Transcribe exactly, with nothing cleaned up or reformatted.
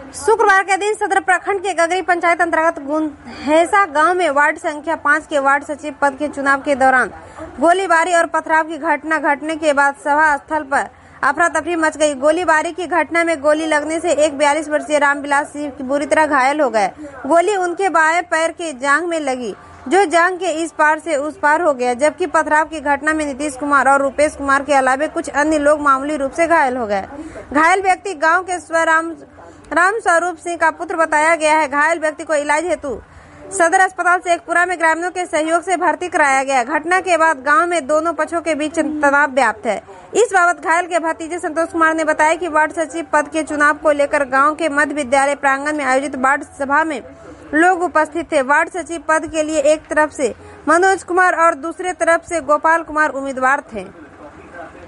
शुक्रवार के दिन सदर प्रखंड के गगरी पंचायत अंतर्गत गुंहेसा गांव में वार्ड संख्या पाँच के वार्ड सचिव पद के चुनाव के दौरान गोलीबारी और पथराव की घटना घटने के बाद सभा स्थल पर अफरा तफरी मच गई। गोलीबारी की घटना में गोली लगने से एक बयालीस वर्षीय रामविलास सिंह बुरी तरह घायल हो गए। गोली उनके बाएं पैर के जांघ में लगी, जो जांघ के इस पार से उस पार हो गया, जबकि पथराव की घटना में नीतीश कुमार और रूपेश कुमार के अलावा कुछ अन्य लोग मामूली रूप से घायल हो गए। घायल व्यक्ति गांव के स्वराम राम स्वरूप सिंह का पुत्र बताया गया है। घायल व्यक्ति को इलाज हेतु सदर अस्पताल शेखपुरा में ग्रामीणों के सहयोग से भर्ती कराया गया। घटना के बाद गांव में दोनों पक्षों के बीच तनाव व्याप्त है। इस बाबत घायल के भतीजे संतोष कुमार ने बताया कि वार्ड सचिव पद के चुनाव को लेकर गांव के मध्य विद्यालय प्रांगण में आयोजित वार्ड सभा में लोग उपस्थित थे। वार्ड सचिव पद के लिए एक तरफ से मनोज कुमार और दूसरे तरफ से गोपाल कुमार उम्मीदवार थे।